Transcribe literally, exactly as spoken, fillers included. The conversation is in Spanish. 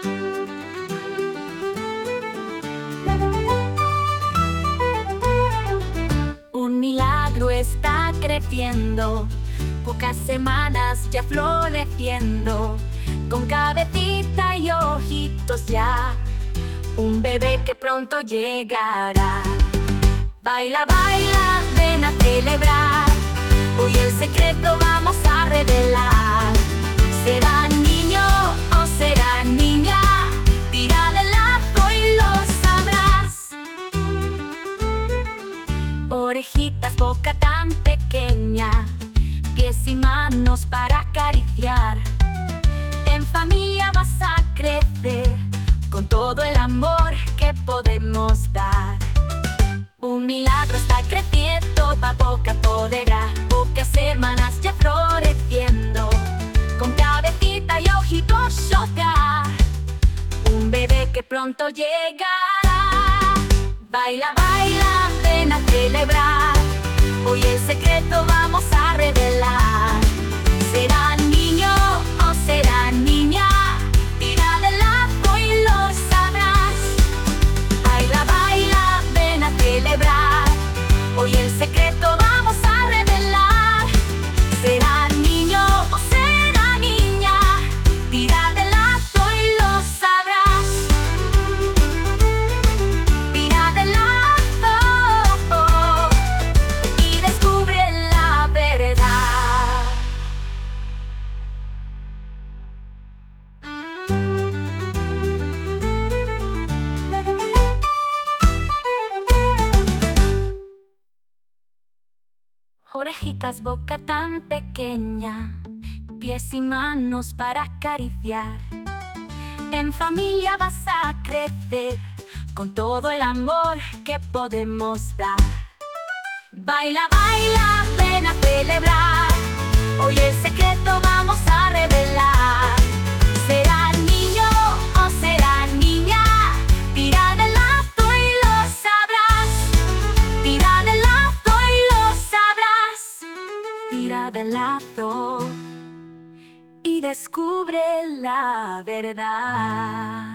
Un milagro está creciendo, pocas semanas ya floreciendo, con cabecita y ojitos ya, un bebé que pronto llegará. Baila, baila, ven a celebrar, hoy el secreto vamos a revelar. ¿Será niño o será niña? Tira del lazo y lo sabrás. Orejitas, boca tan pequeña, pies y manos para acariciar. En familia vas a crecer, con todo el amor que podemos dar. Un milagro está creciendo, va poco a poderá, pocas semanas ya floreciendo, con cabecita y ojitos ya, un bebé que pronto llegará. Baila, baila, ven a celebrar, hoy el secreto vamos a revelar. ¿Será niño o será niña? Tira del lazo y lo sabrás. Baila, baila, ven a celebrar, hoy el secreto vamos a revelar. ¿Será niño o será niña? Tira del lazo y lo sabrás. Tira del lazo y descubre la verdad. Orejitas, boca tan pequeña, pies y manos para acariciar. En familia vas a crecer, con todo el amor que podemos dar. Baila, baila, ven a celebrar, hoy el secreto vamos a revelar. ¿Será niño o será niña? Tira del lazo y lo sabrás. Tira del lazo y lo sabrás. Tira del lazo y descubre la verdad.